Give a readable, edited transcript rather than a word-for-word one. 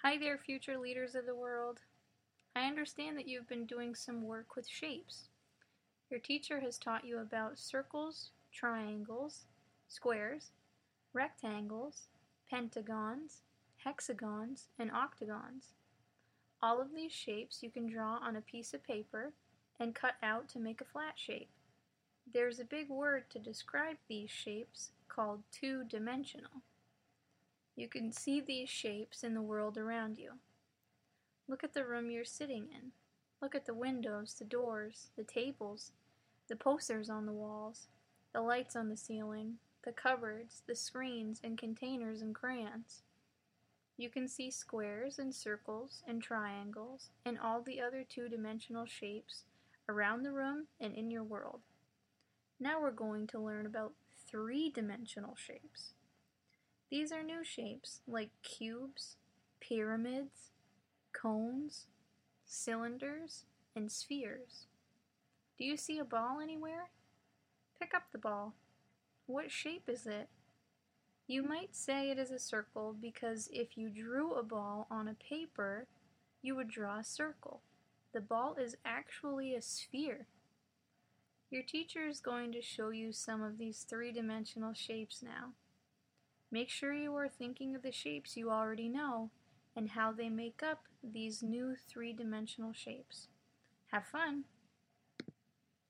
Hi there, future leaders of the world. I understand that you've been doing some work with shapes. Your teacher has taught you about circles, triangles, squares, rectangles, pentagons, hexagons, and octagons. All of these shapes you can draw on a piece of paper and cut out to make a flat shape. There's a big word to describe these shapes called two-dimensional. You can see these shapes in the world around you. Look at the room you're sitting in. Look at the windows, the doors, the tables, the posters on the walls, the lights on the ceiling, the cupboards, the screens and containers and crayons. You can see squares and circles and triangles and all the other two-dimensional shapes around the room and in your world. Now we're going to learn about three-dimensional shapes. These are new shapes like cubes, pyramids, cones, cylinders, and spheres. Do you see a ball anywhere? Pick up the ball. What shape is it? You might say it is a circle because if you drew a ball on a paper, you would draw a circle. The ball is actually a sphere. Your teacher is going to show you some of these three-dimensional shapes now. Make sure you are thinking of the shapes you already know and how they make up these new three-dimensional shapes. Have fun!